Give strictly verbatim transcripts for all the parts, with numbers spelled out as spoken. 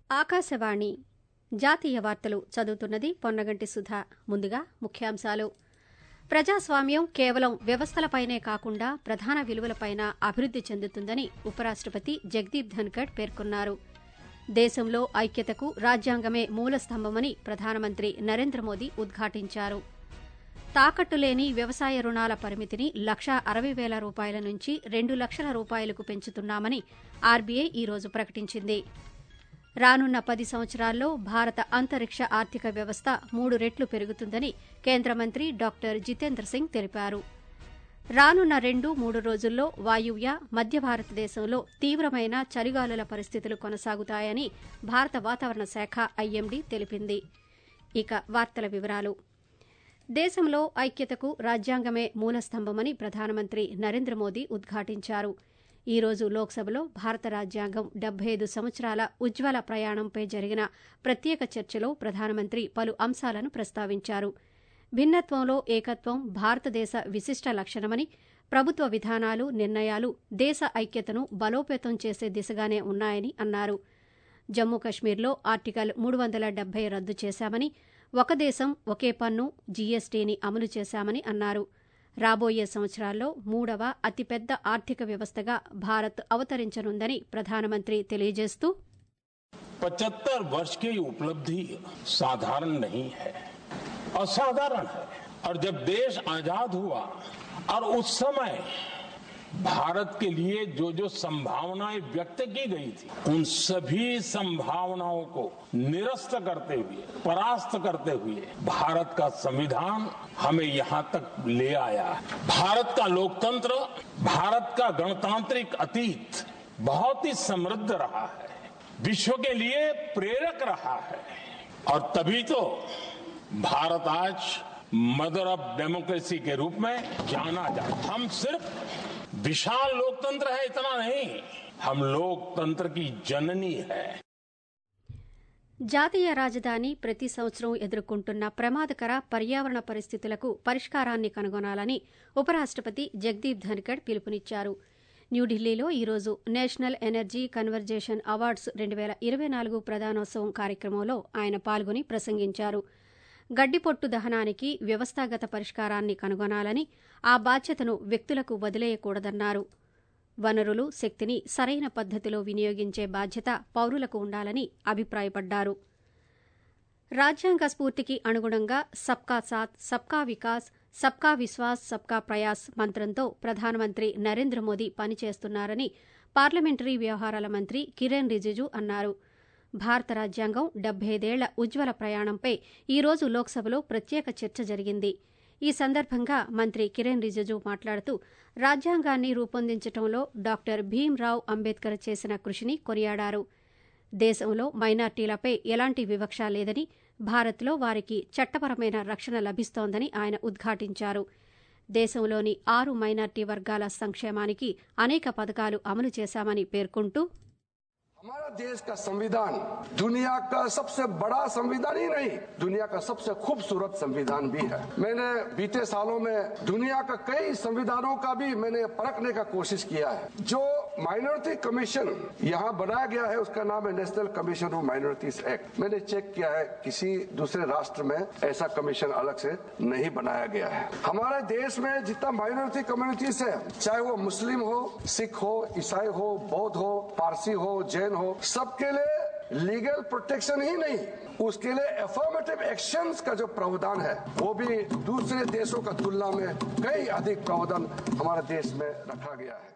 ఆకాశవాణి జాతీయ వార్తలు చదువుతున్నది పొన్నగంటి సుధా. ముందుగా ముఖ్యాంశాలు. ప్రజాస్వామ్యం కేవలం వ్యవస్థలపైనే కాకుండా ప్రధాన విలువలపైన అభివృద్ది చెందుతుందని ఉపరాష్టపతి జగదీప్ ధన్కడ్ పేర్కొన్నారు. దేశంలో ఐక్యతకు రాజ్యాంగమే మూలస్తంభమని ప్రధానమంత్రి నరేంద్ర మోదీ ఉద్ఘాటించారు. తాకట్టులేని వ్యవసాయ రుణాల పరిమితిని లక్షా అరవై వేల రూపాయల నుంచి రెండు లక్షల రూపాయలకు పెంచుతున్నామని ఆర్బీఐ ఈరోజు ప్రకటించింది. రానున్న పది సంవత్సరాల్లో భారత అంతరిక్ష ఆర్థిక వ్యవస్థ మూడు రెట్లు పెరుగుతుందని కేంద్ర మంత్రి డాక్టర్ జితేంద్ర సింగ్ తెలిపారు. రానున్న రెండు మూడు రోజుల్లో వాయువ్య మధ్య భారతదేశంలో తీవ్రమైన చలిగాలుల పరిస్థితులు కొనసాగుతాయని భారత వాతావరణ శాఖ ఐఎండీ తెలిపింది. ఇక వార్తల వివరాలు. దేశంలో ఐక్యతకు రాజ్యాంగమే మూలస్తంభమని ప్రధానమంత్రి నరేంద్ర మోదీ ఉద్ఘాటించారు. ఈ రోజు లోక్సభలో భారత రాజ్యాంగం డెబ్బై ఐదు సంవత్సరాల ఉజ్వల ప్రయాణంపై జరిగిన ప్రత్యేక చర్చలో ప్రధానమంత్రి పలు అంశాలను ప్రస్తావించారు. భిన్నత్వంలో ఏకత్వం భారతదేశ విశిష్ట లక్షణమని, ప్రభుత్వ విధానాలు, నిర్ణయాలు దేశ ఐక్యతను బలోపేతం చేసే దిశగానే ఉన్నాయని అన్నారు. జమ్మూ కశ్మీర్లో ఆర్టికల్ మూడు వందల డెబ్బై రద్దు చేశామని, ఒక దేశం ఒకే పన్ను జీఎస్టీని అమలు చేశామని అన్నారు. రాబోయే సంవత్సరాల్లో మూడవ అతిపెద్ద ఆర్థిక వ్యవస్థగా భారత్ అవతరించనుందని ప్రధానమంత్రి తెలియజేస్తూ, पचहत्तर वर्ष की उपलब्धि साधारण नहीं है, असाधारण है। और जब देश आजाद हुआ और उस समय भारत के लिए जो जो संभावनाएं व्यक्त की गई थी, उन सभी संभावनाओं को निरस्त करते हुए, परास्त करते हुए भारत का संविधान हमें यहाँ तक ले आया। भारत का लोकतंत्र, भारत का गणतांत्रिक अतीत बहुत ही समृद्ध रहा है, विश्व के लिए प्रेरक रहा है। और तभी तो भारत आज मदर ऑफ डेमोक्रेसी के रूप में जाना जाता। हम सिर्फ विशाल लोकतंत्र है इतना नहीं, हम लोकतंत्र की जननी है। జాతీయ రాజధాని ప్రతి సంవత్సరం ఎదుర్కొంటున్న ప్రమాదకర పర్యావరణ పరిస్థితులకు పరిష్కారాన్ని కనుగొనాలని ఉపరాష్టపతి జగదీప్ ధన్కడ్ పిలుపునిచ్చారు. న్యూఢిల్లీలో ఈరోజు నేషనల్ ఎనర్జీ కన్వర్జేషన్ అవార్డ్స్ రెండు వేల ఇరవై నాలుగు ప్రదానోత్సవం కార్యక్రమంలో ఆయన పాల్గొని ప్రసంగించారు. గడ్డిపొట్టు దహనానికి వ్యవస్థాగత పరిష్కారాన్ని కనుగొనాలని, ఆ బాధ్యతను వ్యక్తులకు వదిలేయకూడదన్నారు. వనరులు, శక్తిని సరైన పద్దతిలో వినియోగించే బాధ్యత పౌరులకు ఉండాలని అభిప్రాయపడ్డారు. రాజ్యాంగ స్ఫూర్తికి అనుగుణంగా సబ్కా సాత్, సబ్కా వికాస్, సబ్కా విశ్వాస్, సబ్కా ప్రయాస్ మంత్రంతో ప్రధానమంత్రి నరేంద్ర మోదీ పనిచేస్తున్నారని పార్లమెంటరీ వ్యవహారాల మంత్రి కిరెన్ రిజిజు అన్నారు. భారత రాజ్యాంగం డెబ్బై ఐదేళ్ల ఉజ్వల ప్రయాణంపై ఈరోజు లోక్సభలో ప్రత్యేక చర్చ జరిగింది. ఈ సందర్భంగా మంత్రి కిరెన్ రిజిజు మాట్లాడుతూ, రాజ్యాంగాన్ని రూపొందించడంలో డాక్టర్ భీమ్రావ్ అంబేద్కర్ చేసిన కృషిని కొనియాడారు. దేశంలో మైనార్టీలపై ఎలాంటి వివక్ష లేదని, భారత్లో వారికి చట్టపరమైన రక్షణ లభిస్తోందని ఆయన ఉద్ఘాటించారు. దేశంలోని ఆరు మైనార్టీ వర్గాల సంక్షేమానికి అనేక పథకాలు అమలు చేశామని పేర్కొంటూ, हमारा देश का संविधान दुनिया का सबसे बड़ा संविधान ही नहीं, दुनिया का सबसे खूबसूरत संविधान भी है। मैंने बीते सालों में दुनिया का कई संविधानों का भी मैंने परखने का कोशिश किया है। जो माइनॉरिटी कमीशन यहाँ बनाया गया है उसका नाम है National Commission of Minorities Act. मैंने चेक किया है, किसी दूसरे राष्ट्र में ऐसा कमीशन अलग से नहीं बनाया गया है। हमारे देश में जितना माइनॉरिटी कम्युनिटीज है, चाहे वो मुस्लिम हो, सिख हो, ईसाई हो, बौद्ध हो, पारसी हो, जैन हो, सबके लिए लीगल प्रोटेक्शन ही नहीं, उसके लिए एफर्मेटिव एक्शंस का जो प्रावधान है वो भी दूसरे देशों का तुलना में कई अधिक प्रावधान हमारे देश में रखा गया है।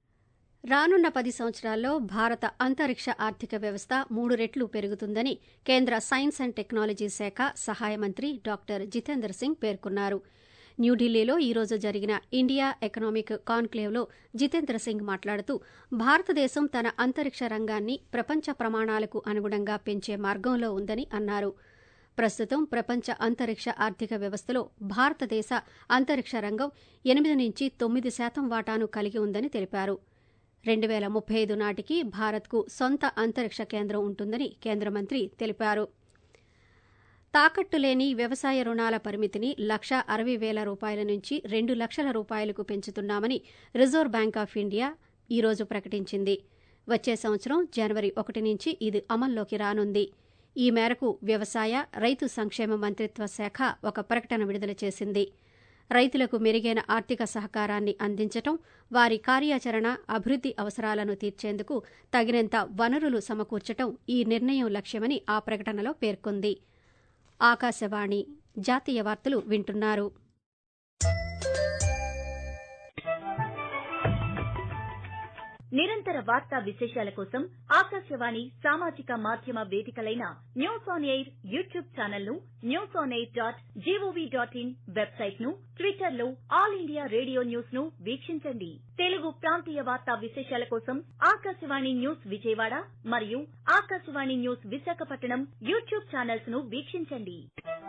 రానున్న పది సంవత్సరాల్లో భారత అంతరిక్ష ఆర్థిక వ్యవస్థ మూడు రెట్లు పెరుగుతుందని కేంద్ర సైన్స్ అండ్ టెక్నాలజీ శాఖ సహాయ మంత్రి డాక్టర్ జితేంద్ర సింగ్ పేర్కొన్నారు. న్యూఢిల్లీలో ఈరోజు జరిగిన ఇండియా ఎకనామిక్ కాన్క్లేవ్లో జితేంద్ర సింగ్ మాట్లాడుతూ, భారతదేశం తన అంతరిక్ష రంగాన్ని ప్రపంచ ప్రమాణాలకు అనుగుణంగా పెంచే మార్గంలో ఉందని అన్నారు. ప్రస్తుతం ప్రపంచ అంతరిక్ష ఆర్థిక వ్యవస్థలో భారతదేశ అంతరిక్ష రంగం ఎనిమిది నుంచి తొమ్మిది శాతం వాటాను కలిగి ఉందని తెలిపారు. రెండు వేల ముప్పై ఐదు నాటికి భారత్కు సొంత అంతరిక్ష కేంద్రం ఉంటుందని కేంద్ర మంత్రి తెలిపారు. తాకట్టులేని వ్యవసాయ రుణాల పరిమితిని లక్షా అరవై వేల రూపాయల నుంచి రెండు లక్షల రూపాయలకు పెంచుతున్నామని రిజర్వ్ బ్యాంక్ ఆఫ్ ఇండియా ఈరోజు ప్రకటించింది. వచ్చే సంవత్సరం జనవరి ఒకటి నుంచి ఇది అమల్లోకి రానుంది. ఈ మేరకు వ్యవసాయ, రైతు సంక్షేమ మంత్రిత్వ శాఖ ఒక ప్రకటన విడుదల చేసింది. రైతులకు మెరుగైన ఆర్థిక సహకారాన్ని అందించటం, వారి కార్యాచరణ, అభివృద్ది అవసరాలను తీర్చేందుకు తగినంత వనరులు సమకూర్చటం ఈ నిర్ణయం లక్ష్యమని ఆ ప్రకటనలో పేర్కొంది. ఆకాశవాణి జాతీయ వార్తలు వింటున్నారు. నిరంతర వార్తా విశేషాల కోసం ఆకాశవాణి సామాజిక మాధ్యమ వేదికలైన News on Air YouTube channel ను, News on Air dot G O V dot in website ను, ట్విట్టర్ లో ఆల్ ఇండియా రేడియో న్యూస్ ను వీక్షించండి. తెలుగు ప్రాంతీయ వార్తా విశేషాల కోసం ఆకాశవాణి న్యూస్ విజయవాడ మరియు Akashvani News Visakhapatnam YouTube channels ను వీక్షించండి.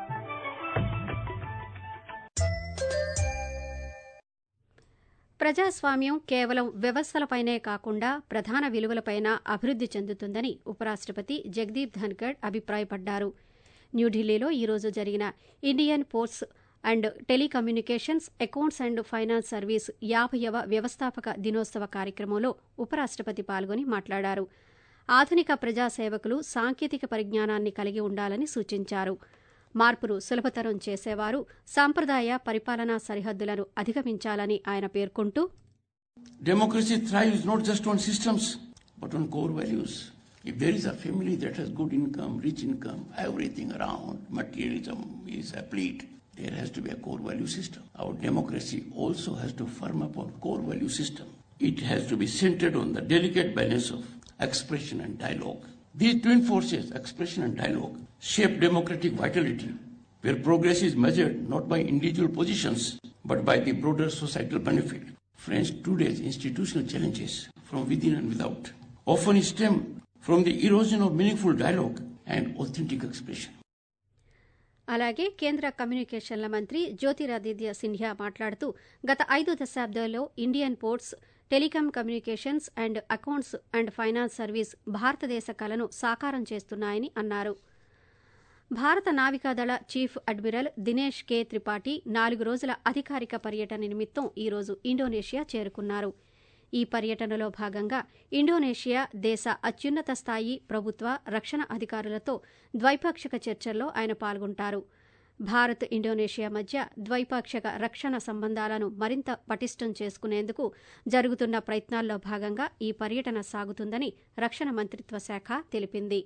ప్రజాస్వామ్యం కేవలం వ్యవస్థలపైనే కాకుండా ప్రధాన విలువలపైన అభివృద్ది చెందుతుందని ఉపరాష్టపతి జగదీప్ ధన్కర్ అభిప్రాయపడ్డారు. న్యూఢిల్లీలో ఈరోజు జరిగిన Indian Posts and Telecommunications Accounts and finance Service యాభైవ వ్యవస్థాపక దినోత్సవ కార్యక్రమంలో ఉపరాష్టపతి పాల్గొని మాట్లాడారు. ఆధునిక ప్రజాసేవకులు సాంకేతిక పరిజ్ఞానాన్ని కలిగి ఉండాలని సూచించారు. మార్పును సులభతరం చేసేవారు సాంప్రదాయ పరిపాలనా సరిహద్దులను అధిగమించాలని ఆయన పేర్కొంటూ, Democracy thrives not just on systems but on core values. If there is a family that has good income, rich income, everything around, materialism is complete, there has to be a core value system. Our democracy also has to firm up on core value system. It has to be centered on the delicate balance of expression and dialogue. These twin forces, expression and dialogue, shape democratic vitality, where progress is measured not by individual positions, but by the broader societal benefit. Friends, today's institutional challenges from within and without often stem from the erosion of meaningful dialogue and authentic expression. అలాగే కేంద్ర కమ్యూనికేషన్ల మంత్రి జ్యోతిరాదిత్య సింధియా మాట్లాడుతూ, గత ఐదు దశాబ్దాల్లో Indian ports, telecom communications and accounts and finance service భారతదేశ కలను సాకారం చేస్తున్నాయని అన్నారు. భారత నావికాదళ chief admiral Dinesh K Tripathi నాలుగు రోజుల అధికారిక పర్యటన నిమిత్తం ఈరోజు ఇండోనేషియా చేరుకున్నారు. ఈ పర్యటనలో భాగంగా ఇండోనేషియా దేశ అత్యున్నత స్థాయి ప్రభుత్వ, రక్షణ అధికారులతో ద్వైపాక్షిక చర్చల్లో ఆయన పాల్గొంటారు. భారత్ ఇండోనేషియా మధ్య ద్వైపాక్షిక రక్షణ సంబంధాలను మరింత పటిష్టం చేసుకునేందుకు జరుగుతున్న ప్రయత్నాల్లో భాగంగా ఈ పర్యటన సాగుతుందని రక్షణ మంత్రిత్వ శాఖ తెలిపింది.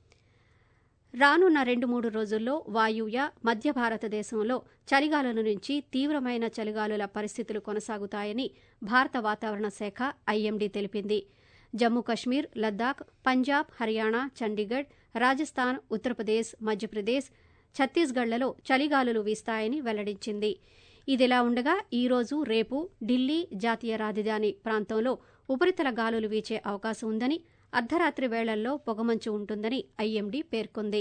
రానున్న రెండు మూడు రోజుల్లో వాయువ్య, మధ్య భారతదేశంలో చలిగాలుల నుంచి తీవ్రమైన చలిగాలుల పరిస్థితులు కొనసాగుతాయని భారత వాతావరణ శాఖ ఐఎండీ తెలిపింది. జమ్మూ కశ్మీర్, లద్దాఖ్, పంజాబ్, హర్యానా, చండీగఢ్, రాజస్థాన్, ఉత్తరప్రదేశ్, మధ్యప్రదేశ్, ఛత్తీస్గఢ్లలో చలిగాలులు వీస్తాయని వెల్లడించింది. ఇదిలా ఉండగా ఈరోజు, రేపు ఢిల్లీ జాతీయ రాజధాని ప్రాంతంలో ఉపరితల గాలులు వీచే అవకాశం ఉందని, అర్ధరాత్రి వేళల్లో పొగమంచు ఉంటుందని ఐఎండీ పేర్కొంది.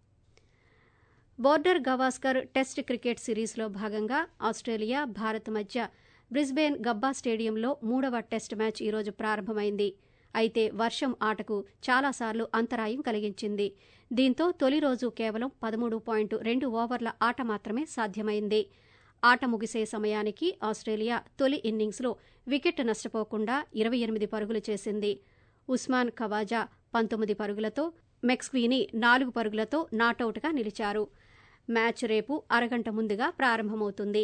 బోర్డర్ గవాస్కర్ టెస్ట్ క్రికెట్ సిరీస్లో భాగంగా ఆస్ట్రేలియా, భారత్ మధ్య బ్రిస్బేన్ గబ్బా స్టేడియంలో మూడవ టెస్ట్ మ్యాచ్ ఈరోజు ప్రారంభమైంది. అయితే వర్షం ఆటకు చాలాసార్లు అంతరాయం కలిగించింది. దీంతో తొలి రోజు కేవలం పదమూడు పాయింట్ రెండు ఓవర్ల ఆట మాత్రమే సాధ్యమైంది. ఆట ముగిసే సమయానికి ఆస్ట్రేలియా తొలి ఇన్నింగ్స్లో వికెట్ నష్టపోకుండా ఇరవై ఎనిమిది పరుగులు చేసింది. ఉస్మాన్ ఖవాజా పంతొమ్మిది పరుగులతో, మెక్స్వీని నాలుగు పరుగులతో నాటౌట్గా నిలిచారు. మ్యాచ్ రేపు అరగంట ముందుగా ప్రారంభమవుతుంది.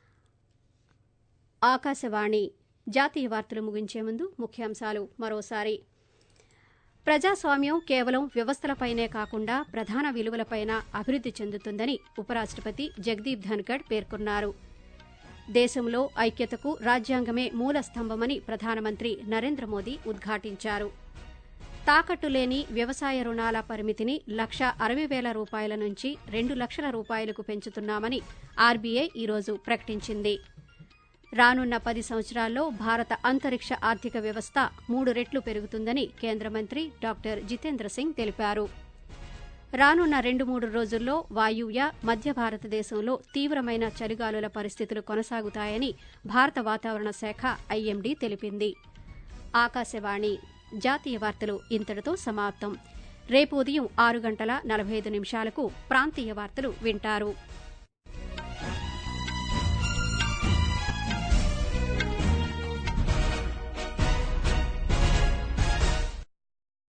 ఆకాశవాణి జాతీయ వార్తలు ముగించే ముందు ముఖ్యాంశాలు మరోసారి. ప్రజాస్వామ్యం కేవలం వ్యవస్థలపైనే కాకుండా ప్రధాన విలువలపైన అభివృద్ది చెందుతుందని ఉపరాష్టపతి జగదీప్ ధన్కర్ పేర్కొన్నారు. దేశంలో ఐక్యతకు రాజ్యాంగమే మూల స్తంభమని ప్రధానమంత్రి నరేంద్ర మోదీ ఉద్ఘాటించారు. తాకట్టు లేని వ్యవసాయ రుణాల పరిమితిని లక్ష అరవై వేల రూపాయల నుంచి రెండు లక్షల రూపాయలకు పెంచుతున్నామని ఆర్బీఐ ఈరోజు ప్రకటించింది. రానున్న పది సంవత్సరాల్లో భారత అంతరిక్ష ఆర్థిక వ్యవస్థ మూడు రెట్లు పెరుగుతుందని కేంద్ర మంత్రి డాక్టర్ జితేంద్ర సింగ్ తెలిపారు. రానున్న రెండు మూడు రోజుల్లో వాయువ్య, మధ్య భారతదేశంలో తీవ్రమైన చలిగాలుల పరిస్థితులు కొనసాగుతాయని భారత వాతావరణ శాఖ ఐఎండీ తెలిపింది. ఆకాశవాణి జాతీయ వార్తలు ఇంతటితో సమాప్తం. రేపు ఉదయం ఆరు గంటల నలభై ఐదు నిమిషాలకు ప్రాంతీయ వార్తలు వింటారు.